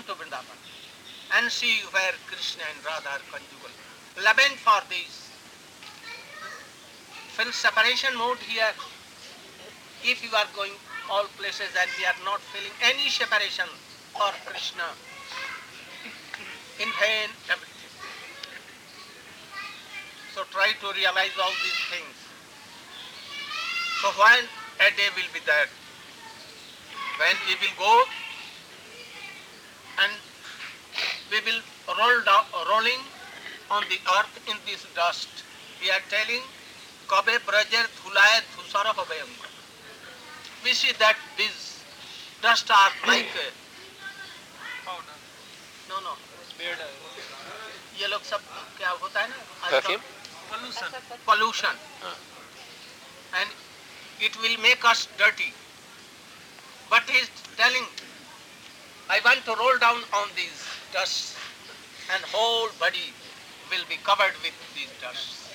to Vrindavan and see where Krishna and Radha are conjugal. Lament for this. Feel separation mode here. If you are going all places and we are not feeling any separation for Krishna, in vain everything. So try to realize all these things. So when a day will be there, when we will go and we will rolling on the earth in this dust. We are telling, Kabe brajer thulaye thusara hobe. We see that these dust are like no no ये लोग सब क्या होता है ना आजकल pollution and it will make us dirty. But he is telling, I want to roll down on these dusts and whole body will be covered with these dusts.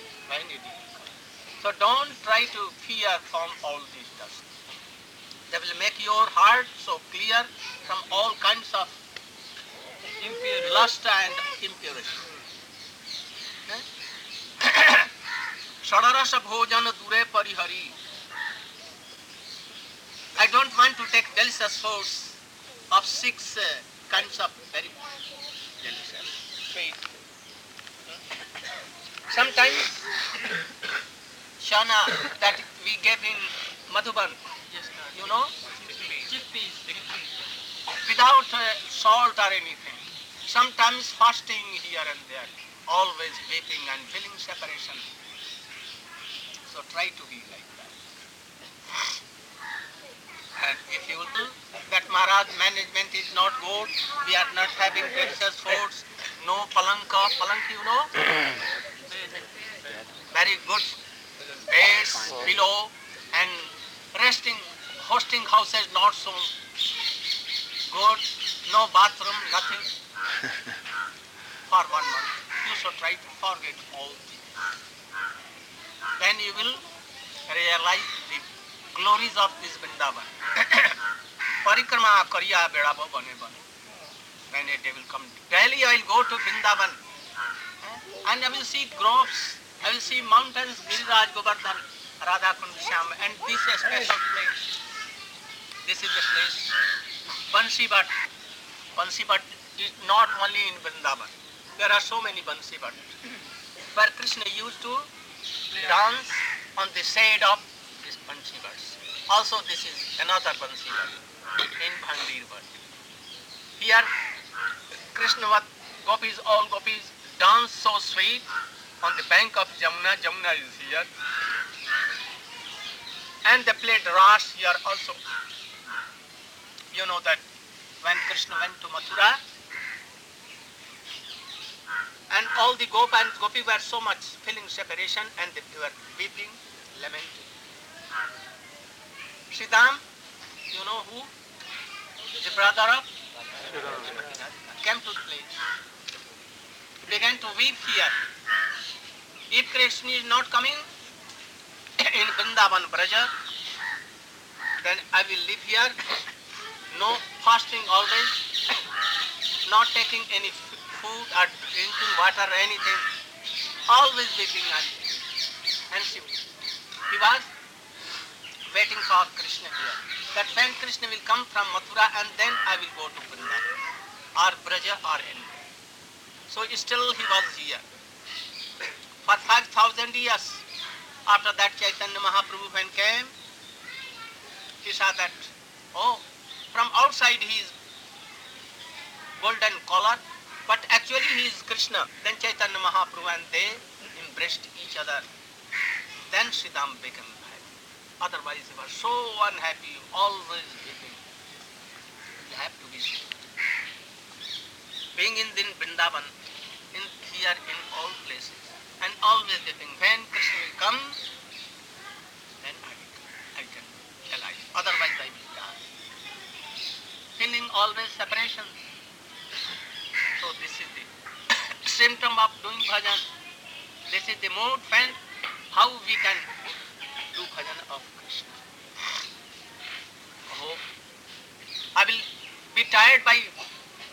So don't try to fear from all these dusts. They will make your heart so clear from all kinds of lust and impurity. Sadaras bhojan dure parihari. I don't want to take delicious foods of 6 kinds of very delicious sweet. Sometimes Shana that we gave in Madhuban, you know, without salt or anything. Sometimes fasting here and there, always weeping and feeling separation. So try to be like that. And if you will, that Maharaj management is not good, we are not having delicious foods, no palanka, you know, very good beds, pillow, and resting, hosting houses not so good, no bathroom, nothing. For 1 month, you should try to forget all this. Then you will realize the glories of this Vrindavan. Parikrama kariya bedabo bane bane. When a day will come, daily I will go to Vrindavan and I will see groves, I will see mountains, Giriraj, Govardhan, Radha Kund, Shyam, and this is a special place. This is the place. Bansi Bhat is not only in Vrindavan. There are so many Bansi Bhat where Krishna used to dance on the shade of this Bansi Bhat. Also this is another Bansi Bhat in Bhandir Bhat. Here Krishna gopis, all gopis dance so sweet on the bank of Jamuna. Jamuna is here. And they played Ras here also. You know that when Krishna went to Mathura, and all the Gopa and Gopi were so much feeling separation and they were weeping, lamenting. Sridham, you know who? The brother of came to the place. Began to weep here. If Krishna is not coming in Vrindavan Braja, then I will live here. No fasting always, not taking any food or drinking water or anything, always weeping and he was waiting for Krishna here. That when Krishna will come from Mathura and then I will go to Vrindavan or Braja or anywhere. So still he was here. For 5,000 years after that Chaitanya Mahaprabhu when came, he saw that, oh, from outside he is golden color, but actually he is Krishna. Then Chaitanya Mahaprabhu and they embraced each other. Then Sridham became happy. Otherwise he was so unhappy, always weeping. You have to be sweet. Being in Vrindavan, here in all places, and always weeping. When Krishna will come, then I can alive. Otherwise I will die. Feeling always separation. So this is the symptom of doing bhajan. This is the mode when how we can do bhajan of Krishna. Oh, I will be tired by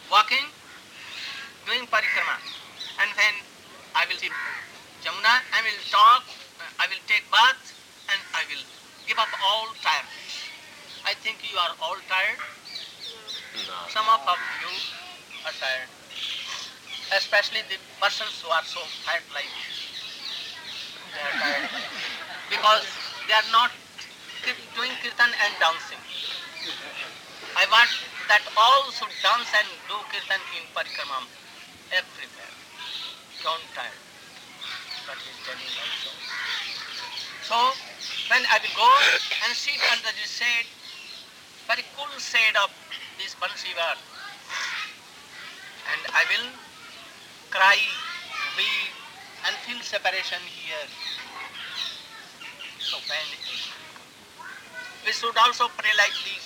walking, doing parikrama. And when I will see Jamuna, I will talk, I will take bath, and I will give up all tiredness. I think you are all tired. No. Some of you are tired, especially the persons who are so fat like they are tired because they are not doing kirtan and dancing. I want that all should dance and do kirtan in parikrama everywhere. Don't tire. But he is telling also. So when I will go and sit under the shade, very cool shade of this Bansivar, and I will cry, weep, and feel separation here. So when we should also pray like this.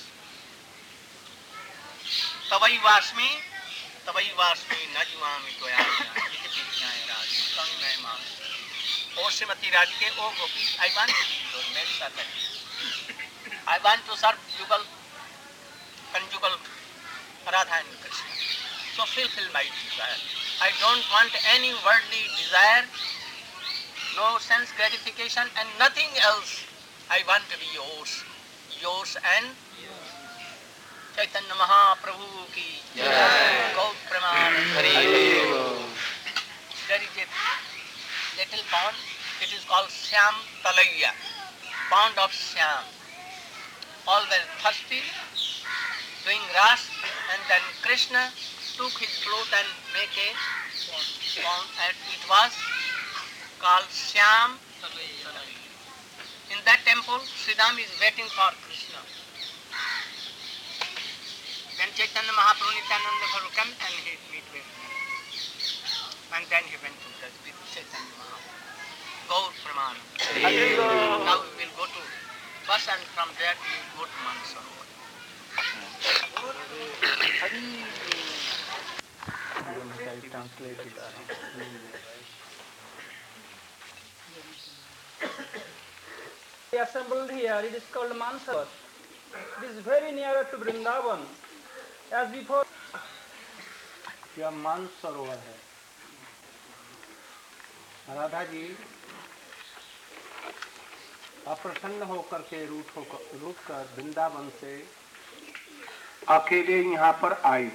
Tavai vasmi najmami toyanya iti pitnyaya raji kangnay mam. O Srimati Radhike, O Gopis, I want to be your maid servant. I want to serve conjugal Radha and Krishna. So fulfill my desire. I don't want any worldly desire, no sense gratification and nothing else. I want to be yours and Chaitanya Mahaprabhu ki Gaur Pramanandi. There is a little pond, it is called Syam Talaiya, pond of Syam. All were thirsty, doing ras, and then Krishna took his flute and make a pond, and it was called Syam Talaiya. In that temple, Sridham is waiting for Krishna. Then Chaitanya Mahaprabhu Nityananda Prabhu came and he met with him. And then he went to church with Chaitanya Mahaprabhu. Gaur Pramanam. Now we will go to bus and from there we will go to Mansarovar. We assembled here, it is called Mansarovar. It is very near to Vrindavan. As before, यह मानसरोवर है। राधा जी अप्रसन्न होकर के रूठ कर वृंदावन से अकेले यहाँ पर आई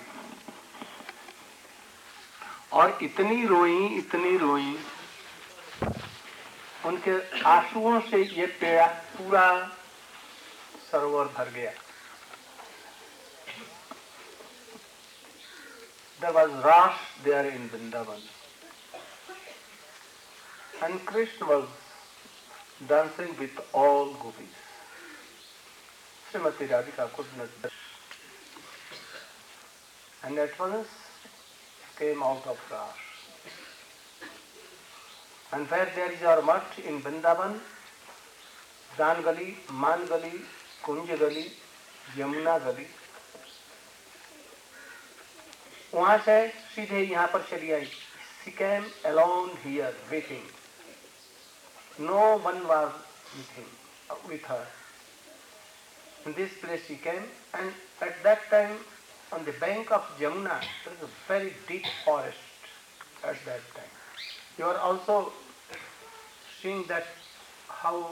और इतनी रोई उनके आंसुओं से ये पूरा सरोवर भर गया। There was Ras there in Vrindavan, and Krishna was dancing with all gopis. Srimati Radhika could not dance, and at once came out of Ras. And where there is our mutt in Vrindavan, Dan Gali, Man Gali, Kunj Gali, Yamuna Gali, वहां से सीधे यहाँ पर चली आई. She came alone here waiting. No one was with her. In this place she came, and at that time on the bank of Jamuna there is a very deep forest at that time. You are also seeing that how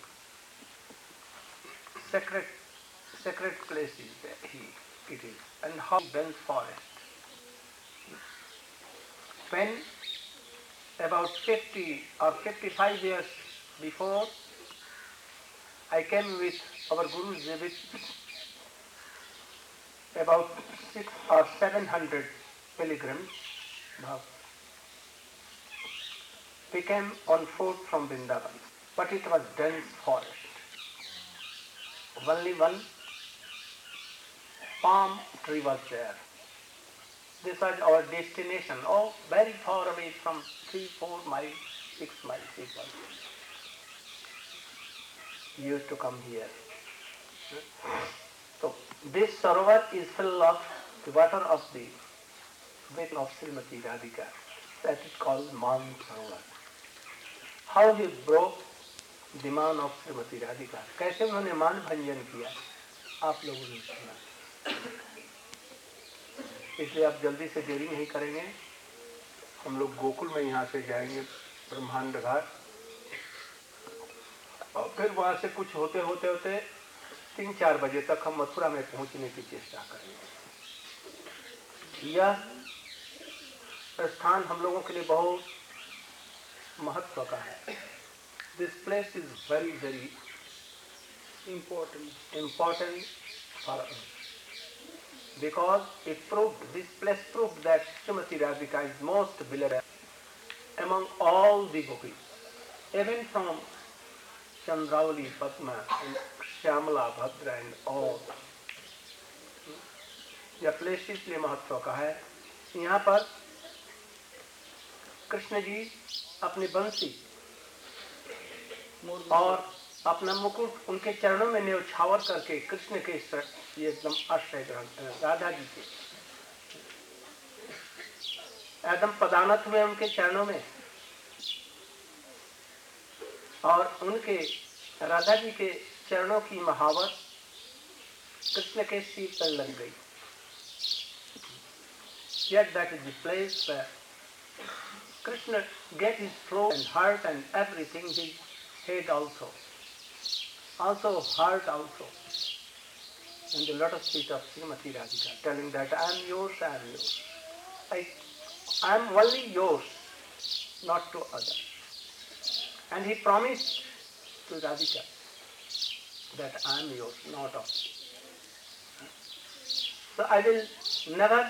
sacred place it is, and how dense forest. When about 50 or 55 years before, I came with our Guru's with about 600 or 700 pilgrims. We came on foot from Vrindavan, but it was dense forest. Only one palm tree was there. This was our destination. Oh, very far away, from 3-4 miles, 6 miles it was. We used to come here. So this Sarovar is full of the water of the vein of Srimati Radhika. That is called Man Sarovar. How he broke the man of Srimati Radhika. कैसे उन्होंने मान भंजन किया, आप लोगों ने सुना. इसलिए आप जल्दी से देरी नहीं करेंगे। हम लोग गोकुल में यहाँ से जाएंगे ब्रह्मांड घाट, और फिर वहां से कुछ होते होते होते 3-4 बजे तक हम मथुरा में पहुंचने की चेष्टा करेंगे। यह स्थान हम लोगों के लिए बहुत महत्व का है। This place is very very important for us, because this place proved that Srimati Radhika is most beloved among all the gopis, even from Chandravali, Padma and Shyamala, Bhadra and all. यह place इसलिए महत्व का है, यहाँ पर कृष्ण जी अपनी बंसी और अपना मुकुट उनके चरणों में न्यौछावर करके कृष्ण के ये एकदम आश्रय ग्रहण, राधा जी के एकदम पदानत हुए उनके चरणों में, और उनके राधा जी के चरणों की महावर कृष्ण के सिर पर लग गई। Yet that is the place where Krishna get his throat and heart and everything, his head also heart also, and the lotus feet of Srimati Radhika, telling that I am yours, I am yours. I am only yours, not to others. And he promised to Radhika that I am yours, not of you. So I will never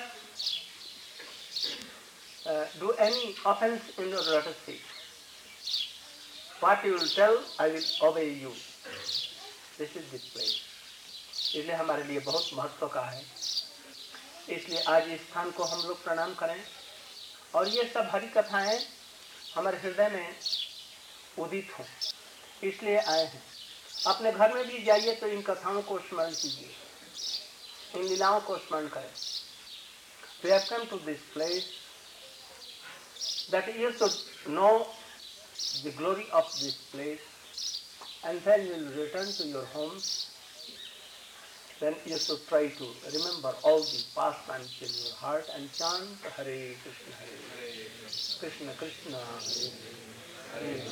do any offense in your lotus feet. What you will tell, I will obey you. This is this place. इसलिए हमारे लिए बहुत महत्व का है। इसलिए आज इस स्थान को हम लोग प्रणाम करें, और ये सब हरि कथाएं हमारे हृदय में उदित हों, इसलिए आए हैं। अपने घर में भी जाइए तो इन कथाओं को स्मरण कीजिए, इन लीलाओं को स्मरण करें। We have come to this place that you should know the glory of this place, and when you will return to your homes, then you should try to remember all the past times in your heart and chant Hare Krishna, Krishna Krishna, Hare Hare.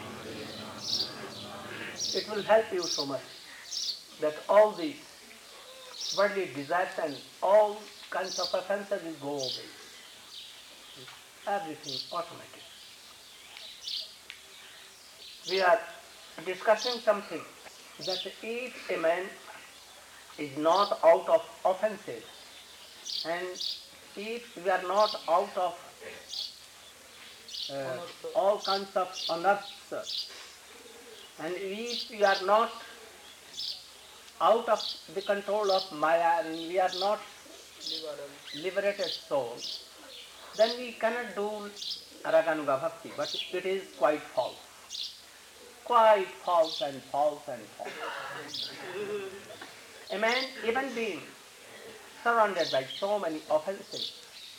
It will help you so much that all these worldly desires and all kinds of offenses will go away. Everything automatic. We are discussing something, that if a man is not out of offenses, and if we are not out of all kinds of unearths, and if we are not out of the control of Maya, and we are not liberated souls, then we cannot do Raganuga Bhakti, but it is quite false. Quite false and false and false. A man, even being surrounded by so many offenses,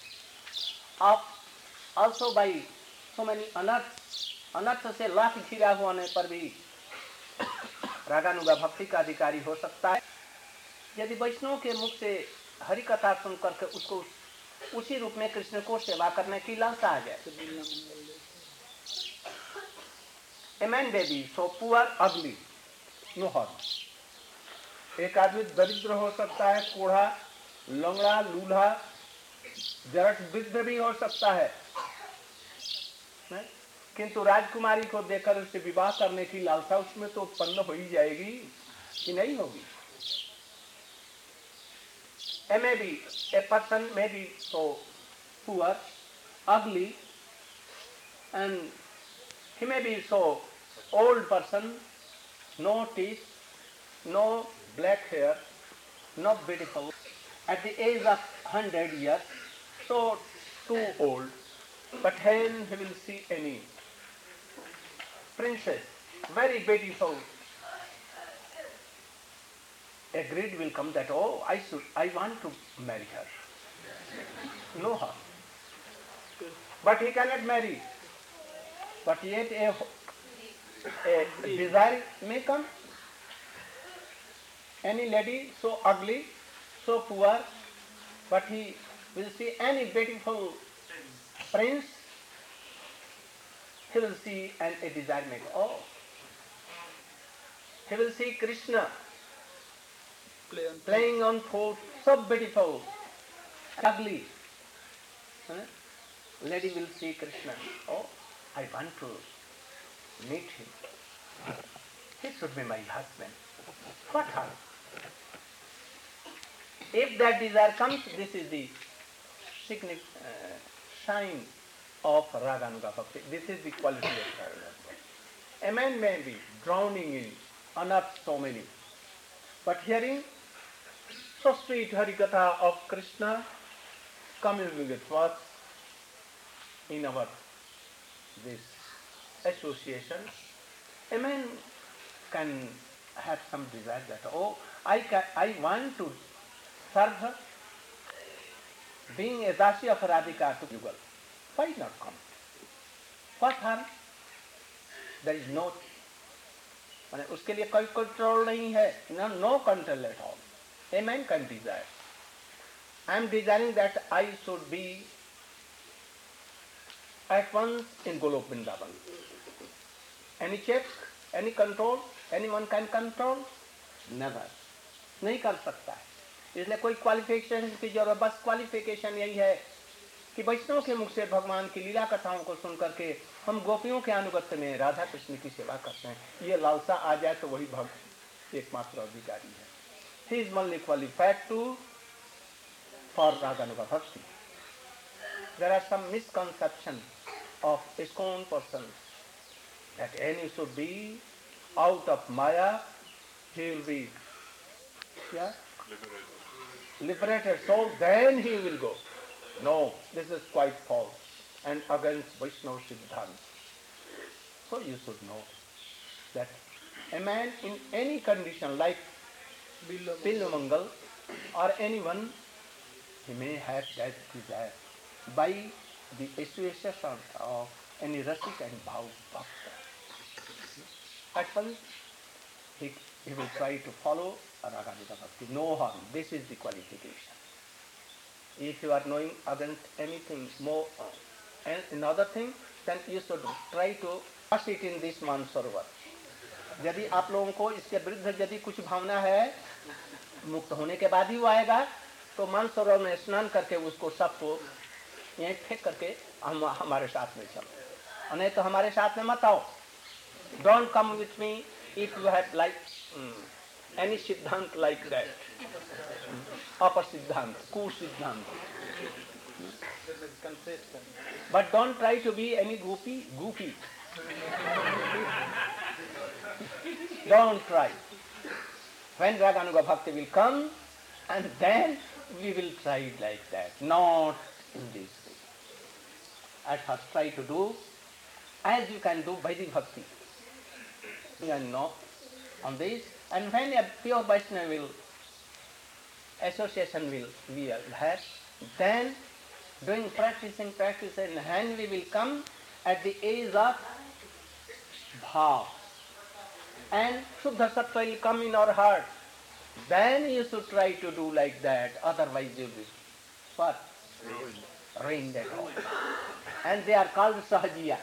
also by so many अनर्थ से लाख घिरा होने पर भी रागानुगा भक्ति का अधिकारी हो सकता है, यदि वैष्णव के मुख से हरि कथा सुन करके उसको उसी रूप में कृष्ण को सेवा करने की लालसा आ जाए। A man may be so poor, ugly, no harm. एक आदमी दरिद्र हो सकता है, कोढ़ा, लंगड़ा, लूल्हा, जरट वृद्ध भी हो सकता है, किंतु राजकुमारी को देखकर उससे विवाह करने की लालसा उसमें तो उत्पन्न हो ही जाएगी कि नहीं होगी। A person may be so poor, ugly, and he may be so old person, no teeth, no black hair, not beautiful, at the age of 100 years, so too old, but when he will see any princess, very beautiful, a greed will come that, oh, I want to marry her. No harm. But he cannot marry. But yet a desire may come. Any lady so ugly, so poor, but he will see any beautiful prince, he will see and a desire make. Oh, he will see Krishna playing on flute, so beautiful, ugly. Lady will see Krishna. Oh, I want to meet him. He should be my husband. What harm? If that desire comes, this is the sign of Raganuga Bhakti. This is the quality of Raganuga Bhakti. A man may be drowning in unearthed so many, but hearing so sweet Harikatha of Krishna coming with us in our this association, a man can have some desire that, oh, I want to serve her, being a Dasi of Radhika to Yugal. Why not come? What harm? There is no, माने उसके लिए कोई control नहीं है, no control at all. A man can desire. I am desiring that I should be at once in Golok Vrindavan. Any check, any control, anyone can control? Never. नहीं कर सकता है. इसलिए कोई क्वालिफिकेशन की जरूरत, बस क्वालिफिकेशन यही है कि वैष्णव के मुख से भगवान की लीला कथाओं को सुन करके हम गोपियों के अनुगत्य में राधा कृष्ण की सेवा करते हैं. ये लालसा आ जाए तो वही भक्त एकमात्र अधिकारी है. He is only qualified for Raganuga Bhakti. There are some misconceptions of ISKCON persons that any should be out of Maya, he will be liberated soul, then he will go. No, this is quite false and against Vaishnava Siddhanta. So you should know that a man in any condition like Billu Mangal or anyone, he may have that desire by the association of any Rasik and Bhav Bhakta. At once he will try to follow Raganuga Bhakti. No harm. This is the qualification. If you are knowing against anything more and another thing, then you should try to pass it in this Mansarovar. यदि आप लोगों को इसके विरुद्ध यदि कुछ भावना है, मुक्त होने के बाद ही वो आएगा, तो मानसरोवर में स्नान करके उसको सबको यहीं फेंक करके हमारे साथ में चलो. नहीं तो हमारे साथ में मत आओ. Don't come with me if you have like any siddhant like that. Upper siddhant, ku siddhant. But don't try to be any goopy. Don't try. When Raganuga Bhakti will come, and then we will try it like that, not in this way. At first try to do as you can do Vaidhi Bhakti. You can know on this, and when a pure Vaishnava will, association will be had, then doing practicing, and we will come at the age of Bhav. And Shuddha Sattva will come in our heart. Then you should try to do like that, otherwise you will what? Ruin that all. And they are called Sahajiya.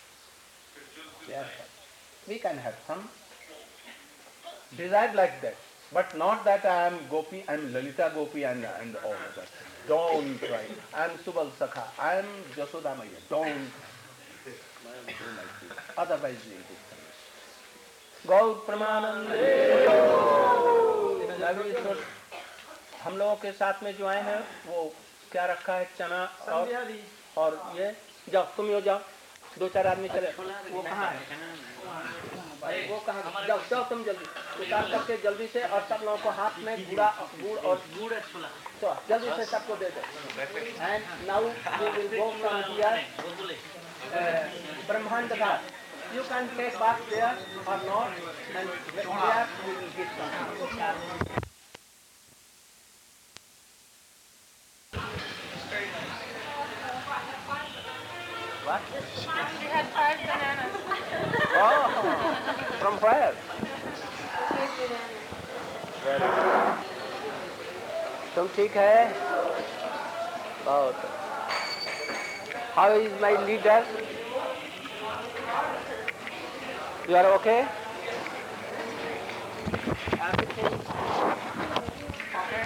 We can have some desire like that, but not that I am Gopi, I am Lalita Gopi and all of that. Don't try. I am Subal Sakha, I am Jasoda Maya. Don't do like this. Otherwise you will be punished. Gaur Pramanande. हम लोगों के साथ में जो आए हैं वो क्या रखा है, चना और ये. जाओ तुम हो जाओ, 2-4 आदमी चले. वो कहाँ है? वो कहाँ? जाओ तुम जल्दी उतार करके जल्दी से, और सब लोगों को हाथ में गुड़ और तो जल्दी से सबको दे दो. And now we will go from here Brahmand Ghat. You can take bath there or not, and there we will get something. What? We had 5 bananas. Oh, from where? 5 bananas. Very good. तुम ठीक है? Okay. How is my leader? You are okay? Everything okay?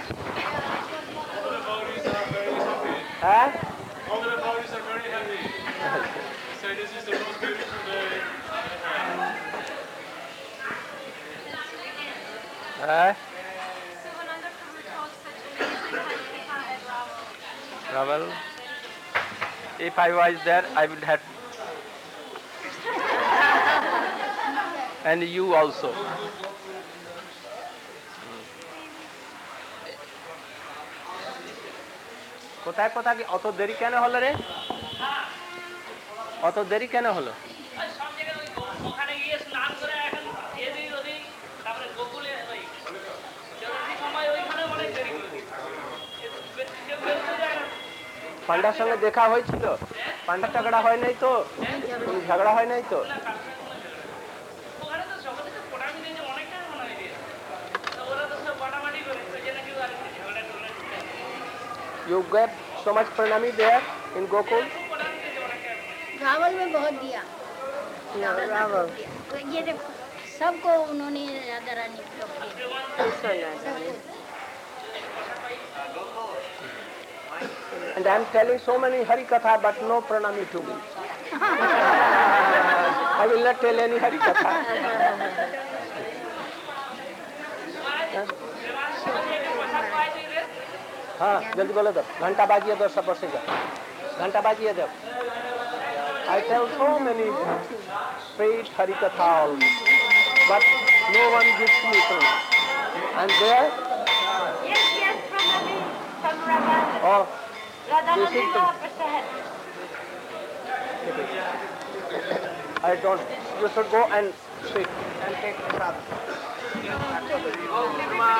Huh? All the devotees are very happy. So this is the most beautiful day. Huh? Sivananda Prabhu told such amazing Harikatha at Raval. Raval? If I was there, I would have. And you also. কোথায় কোথায় কি অত দেরি কেন হলো রে? অত দেরি কেন হলো? সব জায়গায় ওখানে গিয়ে স্নান করে এখন এদিক ওদিক তারপরে গোকুলে ওই চৌরাশি সময় ওইখানে অনেক দেরি করে দিই কেউ বেরোতে যায় না পান্ডার সঙ্গে দেখা হয়েছিল? পান্ডা ঝগড়া হয় নাই তো? কোনো ঝগড়া হয় নাই তো? ওখানে তো সকলে তো প্রণামী দিয়েছে অনেকটা প্রণামী দিয়েছে তো ওরা তো সব বাটাবাটি করে ওই জন্য কেউ আর ঝগড়া টগড়া You get so much pranami there in Gokul? প্রণামী দিয়েছে অনেকটা रावल में बहुत दिया रावल तो ये देखो सबको उन्होंने राधा रानी को And I am telling so many Hari Katha, but no pranami to me. I will not tell any Hari Katha. हाँ जल्दी बोलो तो घंटा बाजिए दो सब बसेगा घंटा बाजिए दो I tell so many straight Hari Katha always, but no one gives me pranam. And there, Yes, Pranami from Raval. oh, Radhanandi Mahaprasad. I don't. You should go and sit and take prasad.